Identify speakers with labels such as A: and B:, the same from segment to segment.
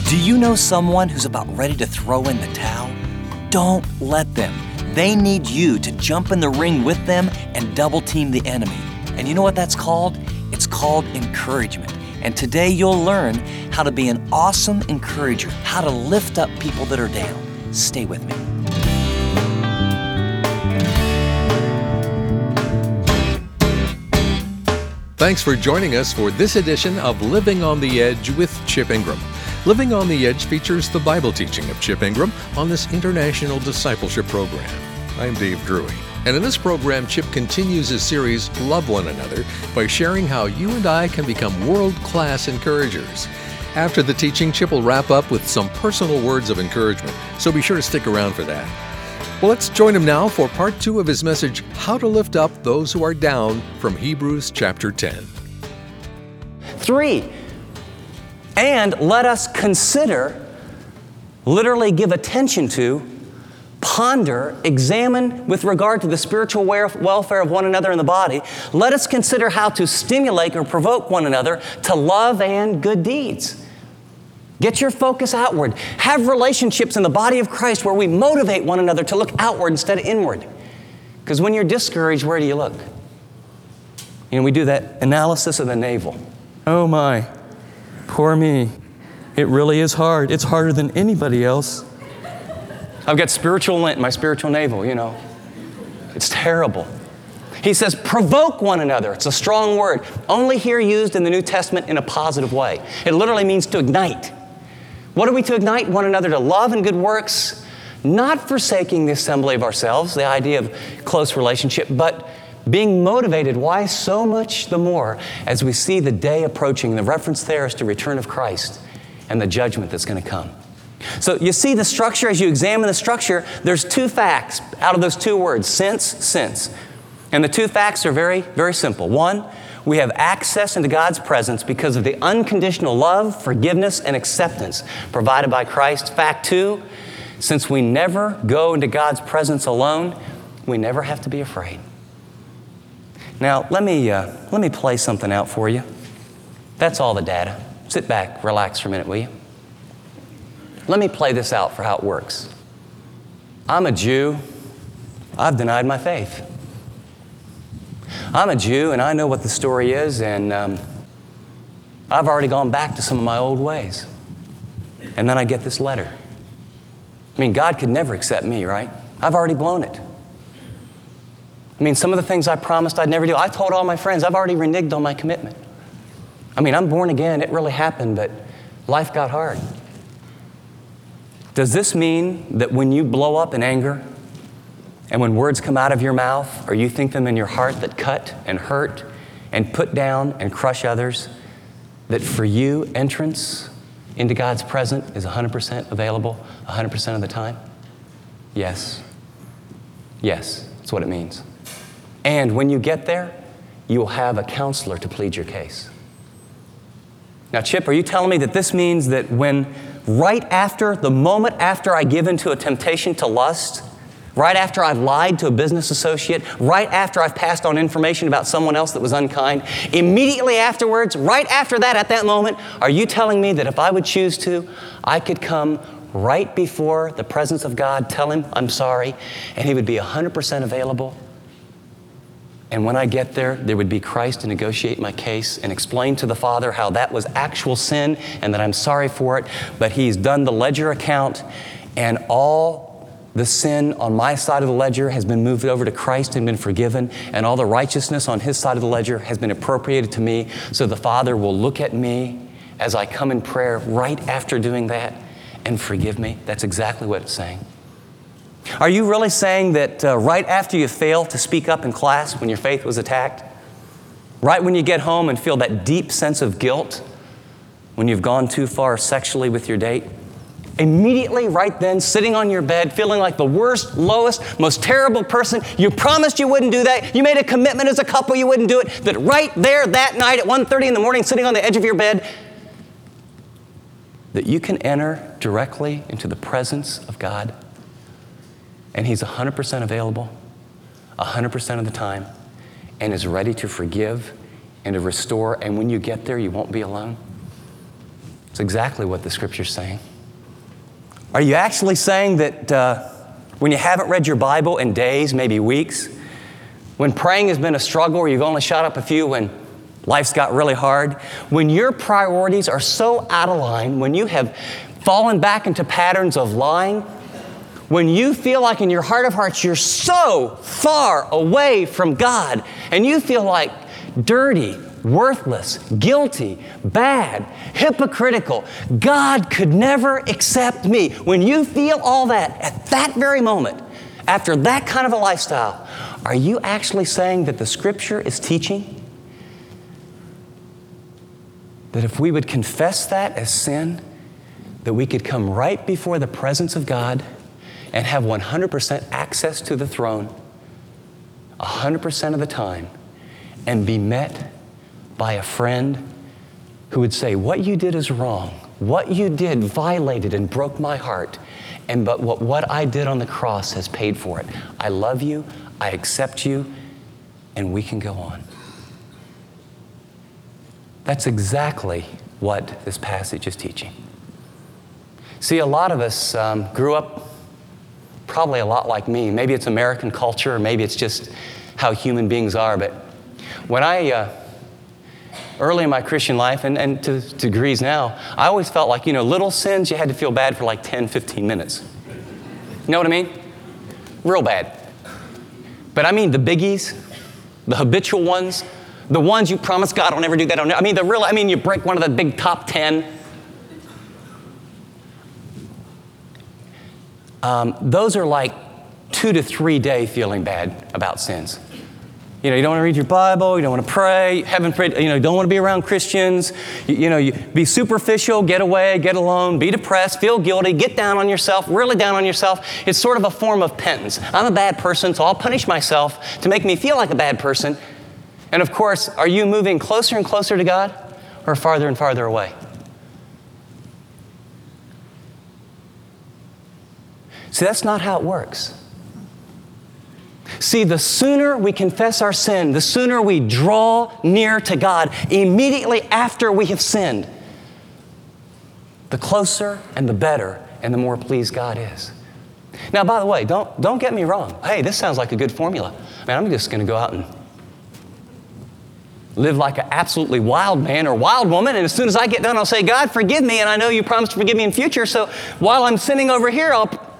A: Do you know someone who's about ready to throw in the towel? Don't let them. They need you to jump in the ring with them and double team the enemy. And you know what that's called? It's called encouragement. And today you'll learn how to be an awesome encourager, how to lift up people that are down. Stay with me.
B: Thanks for joining us for this edition of Living on the Edge with Chip Ingram. Living on the Edge features the Bible teaching of Chip Ingram on this international discipleship program. I'm Dave Drury, and in this program, Chip continues his series, Love One Another, by sharing how you and I can become world-class encouragers. After the teaching, Chip will wrap up with some personal words of encouragement, so be sure to stick around for that. Well, let's join him now for part 2 of his message, How to Lift Up Those Who Are Down, from Hebrews chapter 10.
C: 3, and let us consider, literally give attention to, ponder, examine with regard to the spiritual welfare of one another in the body. Let us consider how to stimulate or provoke one another to love and good deeds. Get your focus outward. Have relationships in the body of Christ where we motivate one another to look outward instead of inward. Because when you're discouraged, where do you look? You know, we do that analysis of the navel. Oh my, poor me. It really is hard. It's harder than anybody else. I've got spiritual lint in my spiritual navel, you know. It's terrible. He says, provoke one another. It's a strong word. Only here used in the New Testament in a positive way. It literally means to ignite. What are we to ignite one another to? Love and good works, not forsaking the assembly of ourselves, the idea of close relationship, but being motivated. Why? So much the more as we see the day approaching. The reference there is to return of Christ and the judgment that's going to come. So you see the structure. As you examine the structure, there's 2 facts out of those 2 words, since. And the 2 facts are very, very simple. 1, we have access into God's presence because of the unconditional love, forgiveness, and acceptance provided by Christ. Fact 2, since we never go into God's presence alone, we never have to be afraid. Now, let me play something out for you. That's all the data. Sit back, relax for a minute, will you? Let me play this out for how it works. I'm a Jew. I've denied my faith. I'm a Jew, and I know what the story is, and I've already gone back to some of my old ways. And then I get this letter. I mean, God could never accept me, right? I've already blown it. I mean, some of the things I promised I'd never do, I told all my friends, I've already reneged on my commitment. I mean, I'm born again, it really happened, but life got hard. Does this mean that when you blow up in anger, and when words come out of your mouth, or you think them in your heart that cut and hurt and put down and crush others, that for you, entrance into God's presence is 100% available 100% of the time? Yes. Yes, that's what it means. And when you get there, you will have a counselor to plead your case. Now, Chip, are you telling me that this means that when right after, the moment after I give into a temptation to lust, right after I've lied to a business associate, right after I've passed on information about someone else that was unkind, immediately afterwards, right after that, at that moment, are you telling me that if I would choose to, I could come right before the presence of God, tell Him I'm sorry, and He would be 100% available? And when I get there, there would be Christ to negotiate my case and explain to the Father how that was actual sin and that I'm sorry for it, but He's done the ledger account, and all the sin on my side of the ledger has been moved over to Christ and been forgiven, and all the righteousness on His side of the ledger has been appropriated to me, so the Father will look at me as I come in prayer right after doing that and forgive me. That's exactly what it's saying. Are you really saying that right after you fail to speak up in class when your faith was attacked, right when you get home and feel that deep sense of guilt when you've gone too far sexually with your date, immediately right then, sitting on your bed, feeling like the worst, lowest, most terrible person, you promised you wouldn't do that, you made a commitment as a couple you wouldn't do it, that right there that night at 1:30 in the morning, sitting on the edge of your bed, that you can enter directly into the presence of God, and He's 100% available, 100% of the time, and is ready to forgive and to restore, and when you get there, you won't be alone? It's It's exactly what the Scripture's saying. Are you actually saying that when you haven't read your Bible in days, maybe weeks, when praying has been a struggle or you've only shot up a few when life's got really hard, when your priorities are so out of line, when you have fallen back into patterns of lying, when you feel like in your heart of hearts you're so far away from God and you feel like dirty, worthless, guilty, bad, hypocritical, God could never accept me. When you feel all that at that very moment, after that kind of a lifestyle, are you actually saying that the Scripture is teaching that if we would confess that as sin, that we could come right before the presence of God and have 100% access to the throne 100% of the time and be met by a friend who would say, what you did is wrong. What you did violated and broke my heart. But what I did on the cross has paid for it. I love you, I accept you, and we can go on. That's exactly what this passage is teaching. See, a lot of us grew up probably a lot like me. Maybe it's American culture, or maybe it's just how human beings are. But when I, early in my Christian life, and to degrees now, I always felt like, little sins, you had to feel bad for like 10, 15 minutes. You know what I mean? Real bad. But I mean the biggies, the habitual ones, the ones you promise God I'll never do that. You break one of the big top 10. Those are like 2 to 3 day feeling bad about sins. You don't want to read your Bible, you don't want to pray, haven't prayed, you don't want to be around Christians, you be superficial, get away, get alone, be depressed, feel guilty, get down on yourself, really down on yourself. It's sort of a form of penance. I'm a bad person, so I'll punish myself to make me feel like a bad person. And of course, are you moving closer and closer to God or farther and farther away? See, that's not how it works. See, the sooner we confess our sin, the sooner we draw near to God immediately after we have sinned, the closer and the better and the more pleased God is. Now, by the way, don't get me wrong. Hey, this sounds like a good formula. Man, I'm just going to go out and live like an absolutely wild man or wild woman, and as soon as I get done, I'll say, God, forgive me, and I know you promised to forgive me in future, so while I'm sinning over here,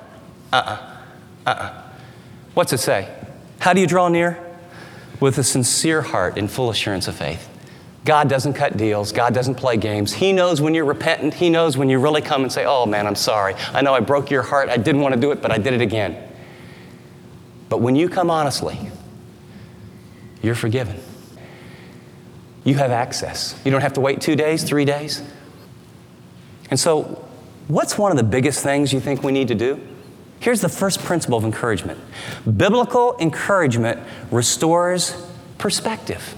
C: What's it say? How do you draw near? With a sincere heart and full assurance of faith. God doesn't cut deals. God doesn't play games. He knows when you're repentant. He knows when you really come and say, oh man, I'm sorry. I know I broke your heart. I didn't want to do it, but I did it again. But when you come honestly, you're forgiven. You have access. You don't have to wait 2 days, 3 days. And so, what's one of the biggest things you think we need to do? Here's the first principle of encouragement. Biblical encouragement restores perspective.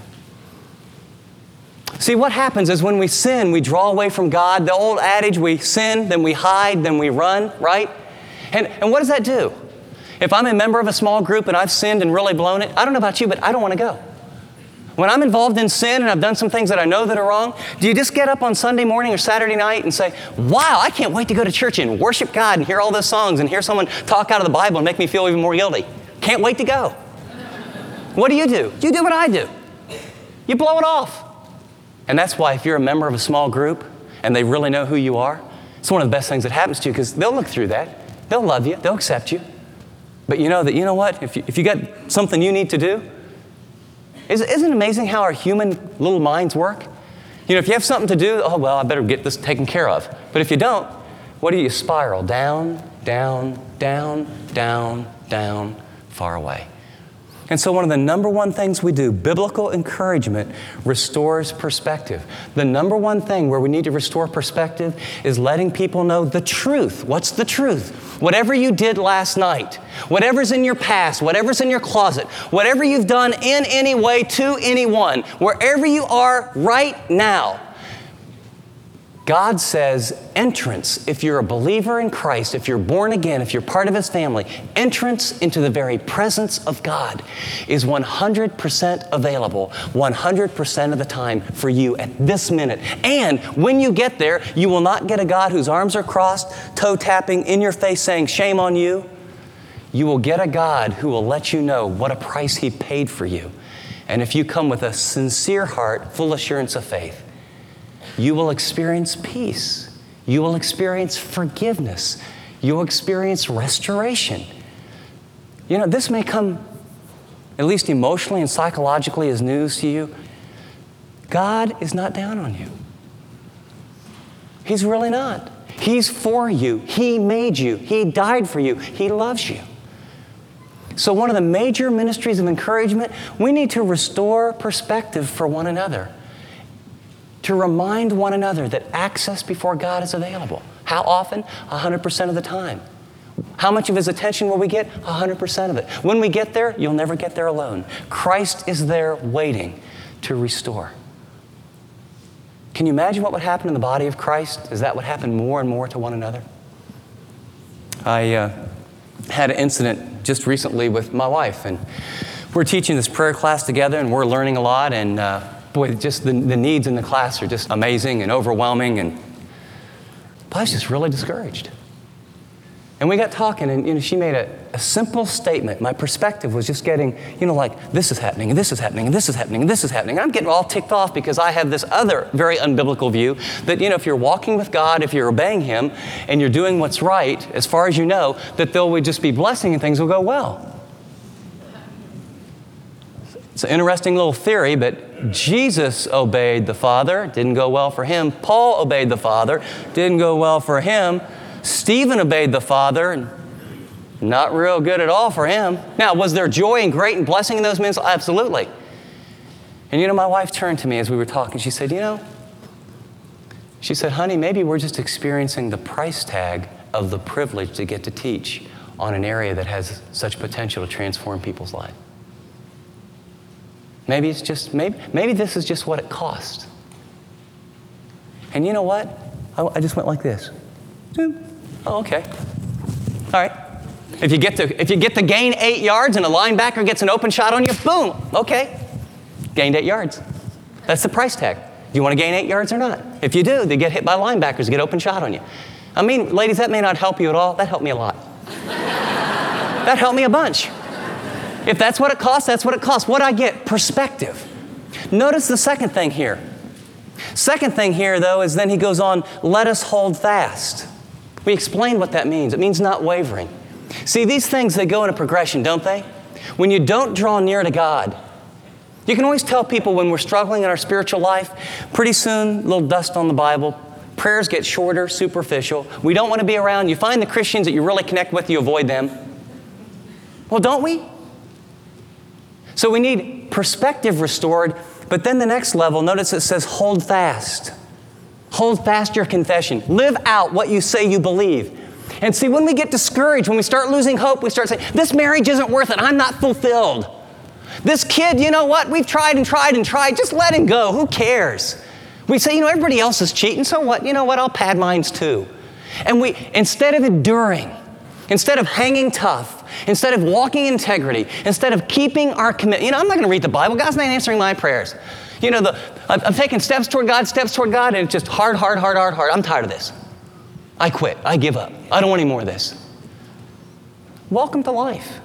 C: See, what happens is when we sin, we draw away from God. The old adage, we sin, then we hide, then we run, right? And what does that do? If I'm a member of a small group and I've sinned and really blown it, I don't know about you, but I don't want to go. When I'm involved in sin and I've done some things that I know that are wrong, do you just get up on Sunday morning or Saturday night and say, wow, I can't wait to go to church and worship God and hear all those songs and hear someone talk out of the Bible and make me feel even more guilty? Can't wait to go. What do? You do what I do. You blow it off. And that's why if you're a member of a small group and they really know who you are, it's one of the best things that happens to you because they'll look through that. They'll love you. They'll accept you. But you know what? If you got something you need to do, isn't it amazing how our human little minds work? If you have something to do, oh, well, I better get this taken care of. But if you don't, what do you spiral? Down, down, down, down, down, far away. And so one of the number one things we do, biblical encouragement restores perspective. The number one thing where we need to restore perspective is letting people know the truth. What's the truth? Whatever you did last night, whatever's in your past, whatever's in your closet, whatever you've done in any way to anyone, wherever you are right now, God says entrance, if you're a believer in Christ, if you're born again, if you're part of His family, entrance into the very presence of God is 100% available, 100% of the time for you at this minute. And when you get there, you will not get a God whose arms are crossed, toe tapping in your face saying, shame on you. You will get a God who will let you know what a price He paid for you. And if you come with a sincere heart, full assurance of faith, you will experience peace. You will experience forgiveness. You will experience restoration. You know, this may come, at least emotionally and psychologically, as news to you. God is not down on you. He's really not. He's for you. He made you. He died for you. He loves you. So one of the major ministries of encouragement, we need to restore perspective for one another. To remind one another that access before God is available. How often? 100% of the time. How much of His attention will we get? 100% of it. When we get there, you'll never get there alone. Christ is there waiting to restore. Can you imagine what would happen in the body of Christ as that would happen more and more to one another? I had an incident just recently with my wife, and we're teaching this prayer class together, and we're learning a lot, and boy, just the needs in the class are just amazing and overwhelming, and I was just really discouraged. And we got talking, and she made a simple statement. My perspective was just getting, like, this is happening, and this is happening, and this is happening, and this is happening. I'm getting all ticked off because I have this other very unbiblical view that, if you're walking with God, if you're obeying Him, and you're doing what's right, as far as you know, that there would just be blessing and things will go well. It's an interesting little theory, but Jesus obeyed the Father. Didn't go well for him. Paul obeyed the Father. Didn't go well for him. Stephen obeyed the Father. Not real good at all for him. Now, was there joy and great and blessing in those men? Absolutely. And my wife turned to me as we were talking. She said, she said, honey, maybe we're just experiencing the price tag of the privilege to get to teach on an area that has such potential to transform people's lives. Maybe it's just, maybe this is just what it costs. And you know what? I just went like this. Oh, okay. All right. If you get to gain 8 yards and a linebacker gets an open shot on you, boom. Okay. Gained 8 yards. That's the price tag. Do you want to gain 8 yards or not? If you do, they get hit by linebackers, get open shot on you. I mean, ladies, that may not help you at all. That helped me a lot. That helped me a bunch. If that's what it costs, that's what it costs. What I get? Perspective. Notice the second thing here. Second thing here, though, is then he goes on, let us hold fast. We explained what that means. It means not wavering. See, these things, they go in a progression, don't they? When you don't draw near to God, you can always tell people when we're struggling in our spiritual life, pretty soon, a little dust on the Bible, prayers get shorter, superficial. We don't want to be around. You find the Christians that you really connect with, you avoid them. Well, don't we? So we need perspective restored, but then the next level, notice it says hold fast. Hold fast your confession. Live out what you say you believe. And see, when we get discouraged, when we start losing hope, we start saying, this marriage isn't worth it. I'm not fulfilled. This kid, you know what? We've tried and tried and tried. Just let him go. Who cares? We say, everybody else is cheating, so what? You know what? I'll pad mines too. And we, instead of enduring, instead of hanging tough, instead of walking in integrity, instead of keeping our commitment, I'm not going to read the Bible. God's not answering my prayers. I'm taking steps toward God, and it's just hard. I'm tired of this. I quit. I give up. I don't want any more of this. Welcome to life.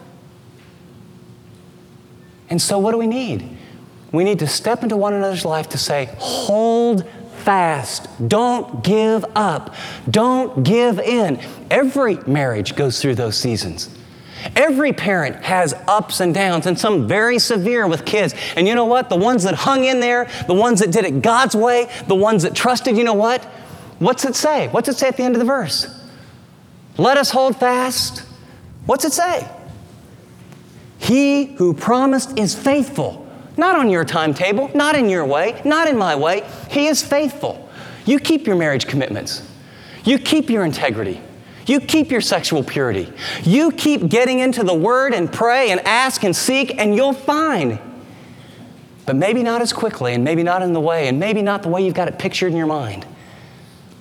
C: And so what do we need? We need to step into one another's life to say, hold fast. Don't give up. Don't give in. Every marriage goes through those seasons. Every parent has ups and downs, and some very severe with kids. And you know what? The ones that hung in there, the ones that did it God's way, the ones that trusted, you know what? What's it say? What's it say at the end of the verse? Let us hold fast. What's it say? He who promised is faithful. Not on your timetable, not in your way, not in my way. He is faithful. You keep your marriage commitments. You keep your integrity. You keep your sexual purity. You keep getting into the Word and pray and ask and seek, and you'll find. But maybe not as quickly, and maybe not in the way, and maybe not the way you've got it pictured in your mind.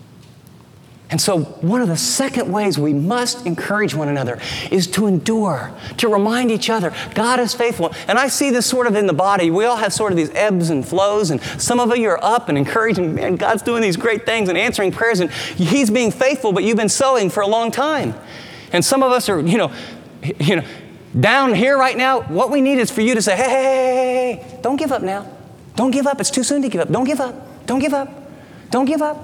C: And so one of the second ways we must encourage one another is to endure, to remind each other, God is faithful. And I see this sort of in the body. We all have sort of these ebbs and flows, and some of you are up and encouraging, man, God's doing these great things and answering prayers, and He's being faithful, but you've been sowing for a long time. And some of us are, down here right now. What we need is for you to say, hey, don't give up now. Don't give up. It's too soon to give up. Don't give up. Don't give up. Don't give up.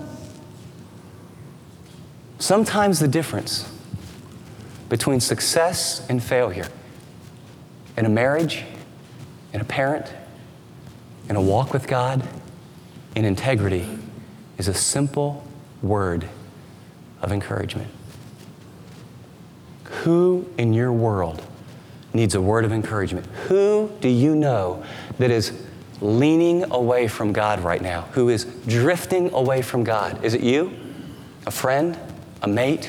C: Sometimes the difference between success and failure in a marriage, in a parent, in a walk with God, in integrity, is a simple word of encouragement. Who in your world needs a word of encouragement? Who do you know that is leaning away from God right now? Who is drifting away from God? Is it you? A friend? A mate?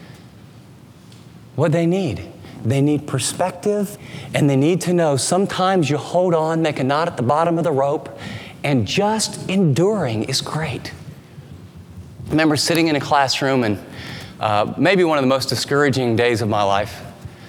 C: What they need? They need perspective, and they need to know sometimes you hold on, make a knot at the bottom of the rope, and just enduring is great. I remember sitting in a classroom, and maybe one of the most discouraging days of my life.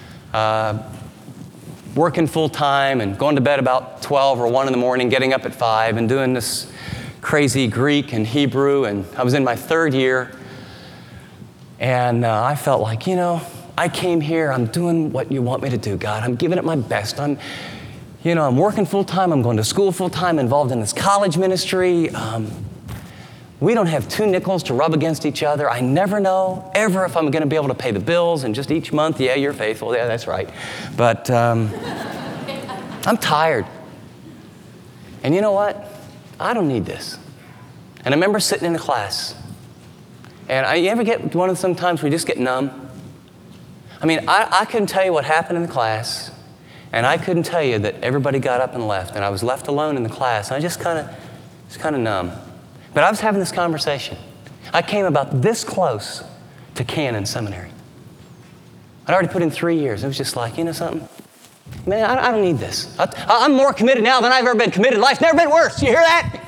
C: Working full time and going to bed about 12 or 1 in the morning, getting up at 5 and doing this crazy Greek and Hebrew, and I was in my 3rd year. And I felt like, I came here, I'm doing what you want me to do, God. I'm giving it my best. I'm working full time, I'm going to school full time, involved in this college ministry. We don't have 2 nickels to rub against each other. I never know ever if I'm going to be able to pay the bills, and just each month, yeah, you're faithful. Yeah, that's right. But I'm tired. And you know what? I don't need this. And I remember sitting in a class, and you ever get one of those sometimes where you just get numb? I mean, I couldn't tell you what happened in the class, and I couldn't tell you that everybody got up and left, and I was left alone in the class, and I just kind of numb. But I was having this conversation. I came about this close to Canon Seminary. I'd already put in 3 years. It was just like, something? Man, I don't need this. I'm more committed now than I've ever been committed. Life's never been worse. You hear that?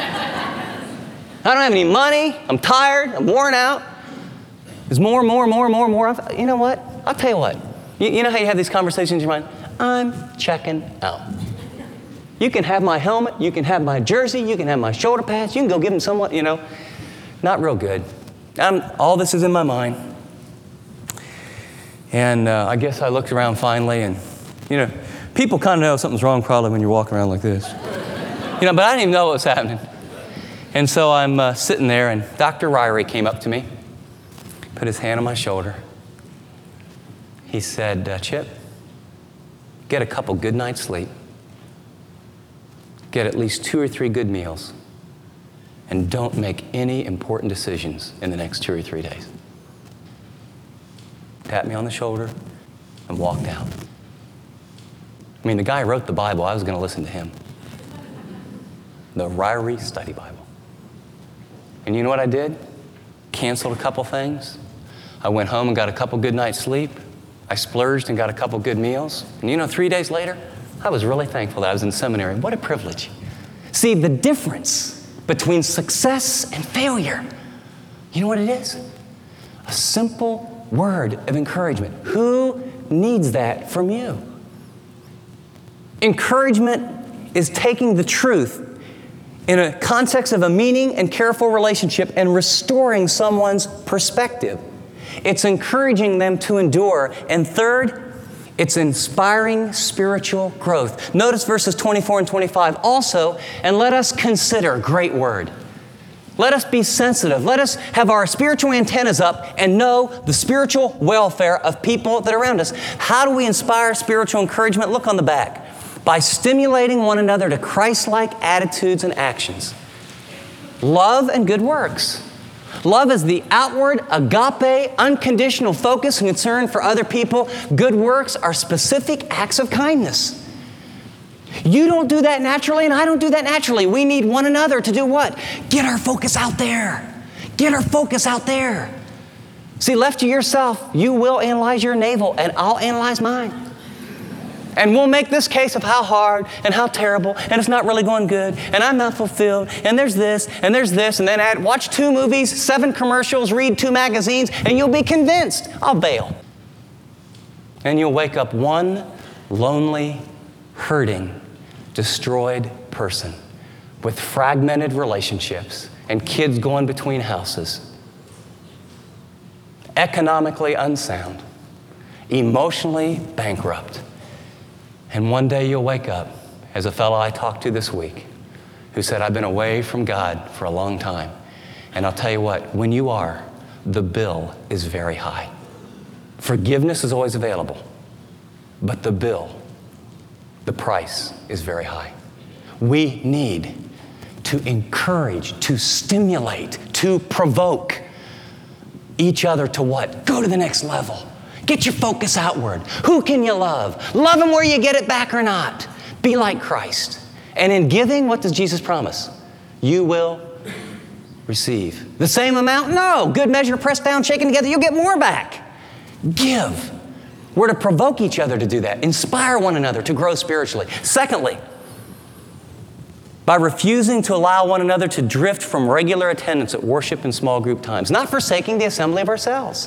C: I don't have any money. I'm tired. I'm worn out. There's more. You know what? I'll tell you what. You know how you have these conversations in your mind? I'm checking out. You can have my helmet. You can have my jersey. You can have my shoulder pads. You can go give them someone, not real good. All this is in my mind. And I guess I looked around finally, and, people kind of know something's wrong probably when you're walking around like this. But I didn't even know what was happening. And so I'm sitting there, and Dr. Ryrie came up to me, put his hand on my shoulder. He said, Chip, get a couple good nights' sleep. Get at least 2 or 3 good meals. And don't make any important decisions in the next 2 or 3 days. Tapped me on the shoulder and walked out. I mean, the guy wrote the Bible. I was going to listen to him. The Ryrie Study Bible. And you know what I did? Canceled a couple things. I went home and got a couple good nights' sleep. I splurged and got a couple good meals. And 3 days later, I was really thankful that I was in seminary. What a privilege. See, the difference between success and failure, you know what it is? A simple word of encouragement. Who needs that from you? Encouragement is taking the truth in a context of a meaning and careful relationship and restoring someone's perspective. It's encouraging them to endure. And third, it's inspiring spiritual growth. Notice verses 24 and 25 also, and let us consider, great word. Let us be sensitive. Let us have our spiritual antennas up and know the spiritual welfare of people that are around us. How do we inspire spiritual encouragement? Look on the back. By stimulating one another to Christ-like attitudes and actions. Love and good works. Love is the outward, agape, unconditional focus and concern for other people. Good works are specific acts of kindness. You don't do that naturally, and I don't do that naturally. We need one another to do what? Get our focus out there. Get our focus out there. See, left to yourself, you will analyze your navel, and I'll analyze mine. And we'll make this case of how hard and how terrible, and it's not really going good, and I'm not fulfilled, and there's this, and then watch 2 movies, 7 commercials, read 2 magazines, and you'll be convinced. I'll bail. And you'll wake up one lonely, hurting, destroyed person with fragmented relationships and kids going between houses, economically unsound, emotionally bankrupt. And one day you'll wake up, as a fellow I talked to this week, who said, I've been away from God for a long time. And I'll tell you what, when you are, the bill is very high. Forgiveness is always available, but the bill, the price is very high. We need to encourage, to stimulate, to provoke each other to what? Go to the next level. Get your focus outward. Who can you love? Love them where you get it back or not. Be like Christ. And in giving, what does Jesus promise? You will receive. The same amount? No. Good measure, pressed down, shaken together, you'll get more back. Give. We're to provoke each other to do that. Inspire one another to grow spiritually. Secondly, by refusing to allow one another to drift from regular attendance at worship and small group times, not forsaking the assembly of ourselves.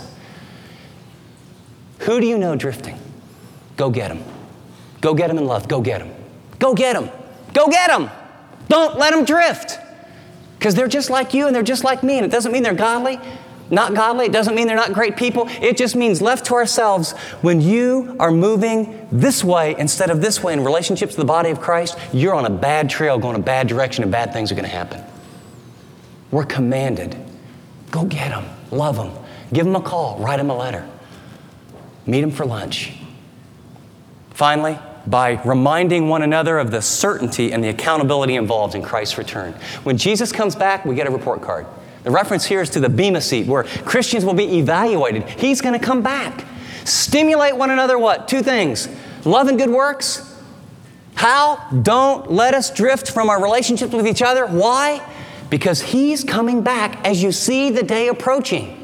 C: Who do you know drifting? Go get them. Go get them in love. Go get them. Go get them. Go get them. Don't let them drift. Because they're just like you and they're just like me. And it doesn't mean they're godly, not godly. It doesn't mean they're not great people. It just means left to ourselves, when you are moving this way instead of this way in relationships to the body of Christ, you're on a bad trail, going a bad direction, and bad things are going to happen. We're commanded. Go get them. Love them. Give them a call. Write them a letter. Meet them for lunch. Finally, by reminding one another of the certainty and the accountability involved in Christ's return. When Jesus comes back, we get a report card. The reference here is to the Bema seat, where Christians will be evaluated. He's going to come back. Stimulate one another what? 2 things. Love and good works. How? Don't let us drift from our relationships with each other. Why? Because He's coming back as you see the day approaching.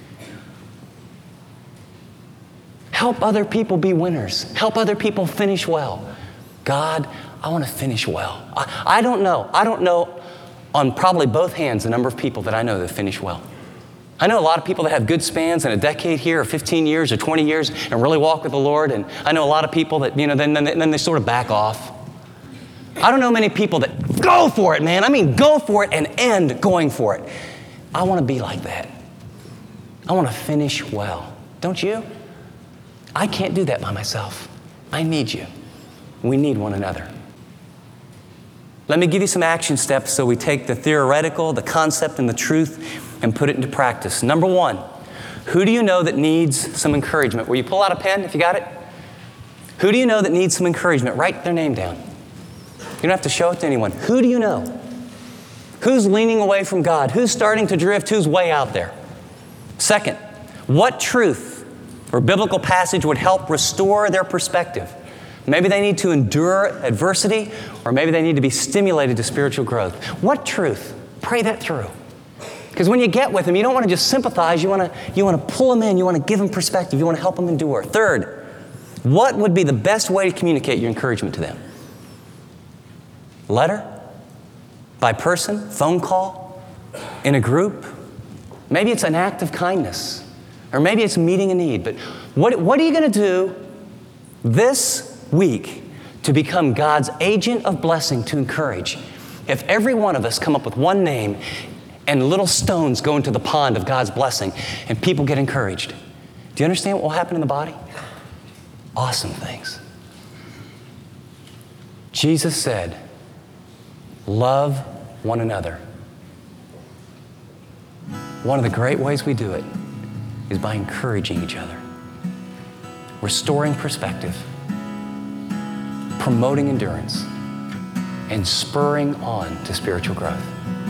C: Help other people be winners. Help other people finish well. God, I want to finish well. I don't know on probably both hands the number of people that I know that finish well. I know a lot of people that have good spans and a decade here or 15 years or 20 years and really walk with the Lord. And I know a lot of people that, then they sort of back off. I don't know many people that go for it, man. I mean, go for it and end going for it. I want to be like that. I want to finish well. Don't you? I can't do that by myself. I need you. We need one another. Let me give you some action steps so we take the theoretical, the concept, and the truth and put it into practice. Number 1, who do you know that needs some encouragement? Will you pull out a pen if you got it? Who do you know that needs some encouragement? Write their name down. You don't have to show it to anyone. Who do you know? Who's leaning away from God? Who's starting to drift? Who's way out there? Second, what truth or biblical passage would help restore their perspective? Maybe they need to endure adversity, or maybe they need to be stimulated to spiritual growth. What truth? Pray that through. Because when you get with them, you don't want to just sympathize. You want to pull them in. You want to give them perspective. You want to help them endure. Third, what would be the best way to communicate your encouragement to them? Letter? By person? Phone call? In a group? Maybe it's an act of kindness. Or maybe it's meeting a need. But what are you going to do this week to become God's agent of blessing to encourage? If every one of us come up with one name and little stones go into the pond of God's blessing and people get encouraged, do you understand what will happen in the body? Awesome things. Jesus said, love one another. One of the great ways we do it is by encouraging each other, restoring perspective, promoting endurance, and spurring on to spiritual growth.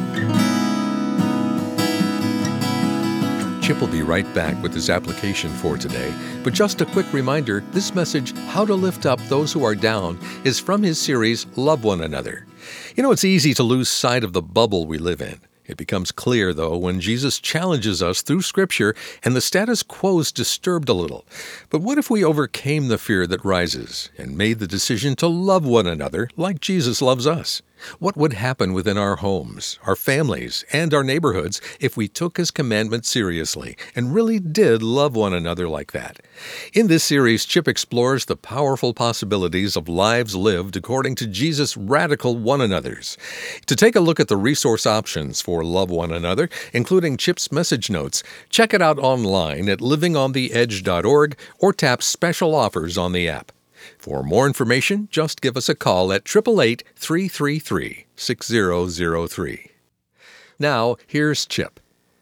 B: Chip will be right back with his application for today. But just a quick reminder, this message, How to Lift Up Those Who Are Down, is from his series, Love One Another. You know, it's easy to lose sight of the bubble we live in. It becomes clear, though, when Jesus challenges us through Scripture and the status quo's disturbed a little. But what if we overcame the fear that rises and made the decision to love one another like Jesus loves us? What would happen within our homes, our families, and our neighborhoods if we took His commandment seriously and really did love one another like that? In this series, Chip explores the powerful possibilities of lives lived according to Jesus' radical one another's. To take a look at the resource options for Love One Another, including Chip's message notes, check it out online at livingontheedge.org or tap special offers on the app. For more information, just give us a call at 888-333-6003. Now, here's Chip.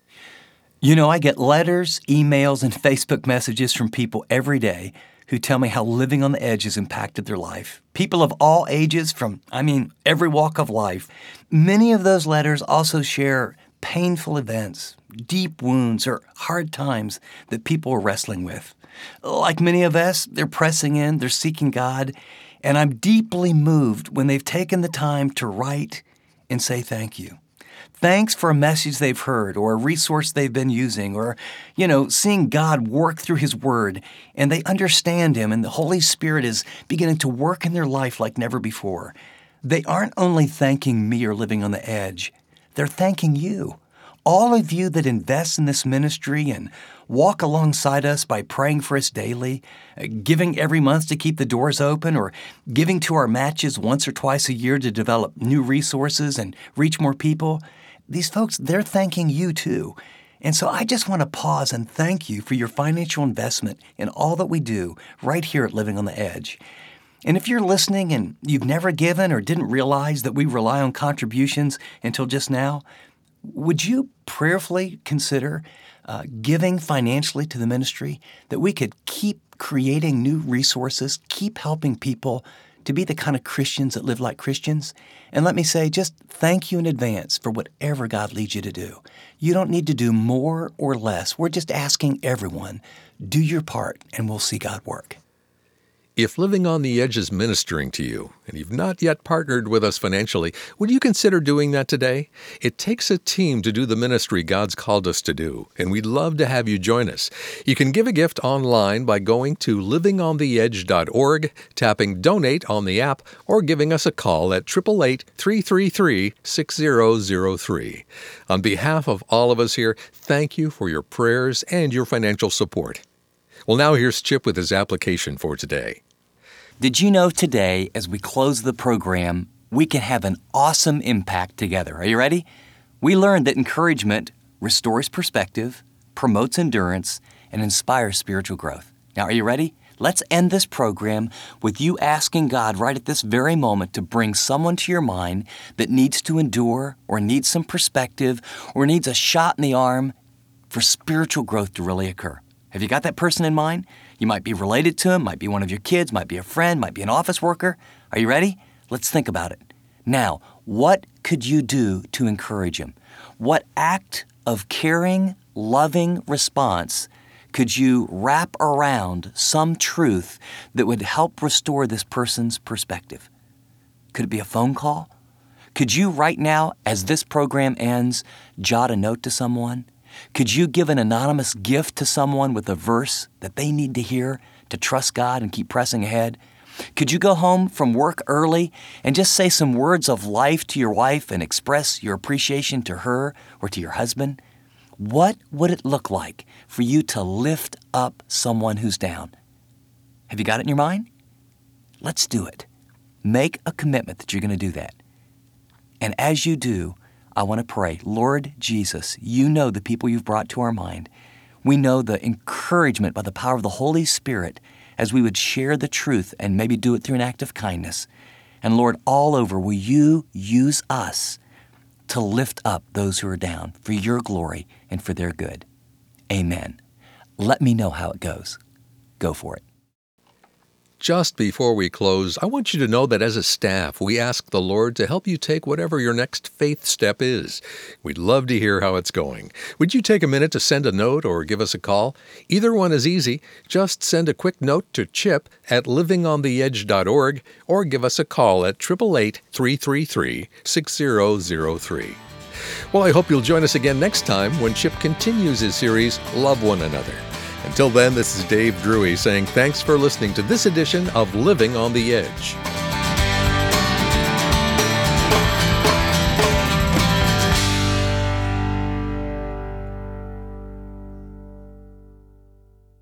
A: You know, I get letters, emails, and Facebook messages from people every day who tell me how living on the edge has impacted their life. People of all ages from, every walk of life. Many of those letters also share painful events, deep wounds, or hard times that people are wrestling with. Like many of us, they're pressing in, they're seeking God, and I'm deeply moved when they've taken the time to write and say thank you. Thanks for a message they've heard or a resource they've been using or, seeing God work through His Word and they understand Him and the Holy Spirit is beginning to work in their life like never before. They aren't only thanking me or Living on the Edge, they're thanking you. All of you that invest in this ministry and walk alongside us by praying for us daily, giving every month to keep the doors open, or giving to our matches once or twice a year to develop new resources and reach more people. These folks, they're thanking you too. And so I just want to pause and thank you for your financial investment in all that we do right here at Living on the Edge. And if you're listening and you've never given or didn't realize that we rely on contributions until just now, would you prayerfully consider giving financially to the ministry, that we could keep creating new resources, keep helping people to be the kind of Christians that live like Christians? And let me say, just thank you in advance for whatever God leads you to do. You don't need to do more or less. We're just asking everyone, do your part, and we'll see God work.
B: If Living on the Edge is ministering to you, and you've not yet partnered with us financially, would you consider doing that today? It takes a team to do the ministry God's called us to do, and we'd love to have you join us. You can give a gift online by going to livingontheedge.org, tapping Donate on the app, or giving us a call at 888-333-6003. On behalf of all of us here, thank you for your prayers and your financial support. Well, now here's Chip with his application for today.
A: Did you know today, as we close the program, we can have an awesome impact together? Are you ready? We learned that encouragement restores perspective, promotes endurance, and inspires spiritual growth. Now, are you ready? Let's end this program with you asking God right at this very moment to bring someone to your mind that needs to endure or needs some perspective or needs a shot in the arm for spiritual growth to really occur. Have you got that person in mind? You might be related to him, might be one of your kids, might be a friend, might be an office worker. Are you ready? Let's think about it. Now, what could you do to encourage him? What act of caring, loving response could you wrap around some truth that would help restore this person's perspective? Could it be a phone call? Could you right now, as this program ends, jot a note to someone? Could you give an anonymous gift to someone with a verse that they need to hear to trust God and keep pressing ahead? Could you go home from work early and just say some words of life to your wife and express your appreciation to her or to your husband? What would it look like for you to lift up someone who's down? Have you got it in your mind? Let's do it. Make a commitment that you're going to do that. And as you do, I want to pray, Lord Jesus, you know the people you've brought to our mind. We know the encouragement by the power of the Holy Spirit as we would share the truth and maybe do it through an act of kindness. And Lord, all over, will you use us to lift up those who are down for your glory and for their good. Amen. Let me know how it goes. Go for it.
B: Just before we close, I want you to know that as a staff, we ask the Lord to help you take whatever your next faith step is. We'd love to hear how it's going. Would you take a minute to send a note or give us a call? Either one is easy. Just send a quick note to Chip at livingontheedge.org or give us a call at 888-333-6003. Well, I hope you'll join us again next time when Chip continues his series, Love One Another. Until then, this is Dave Drury saying thanks for listening to this edition of Living on the Edge.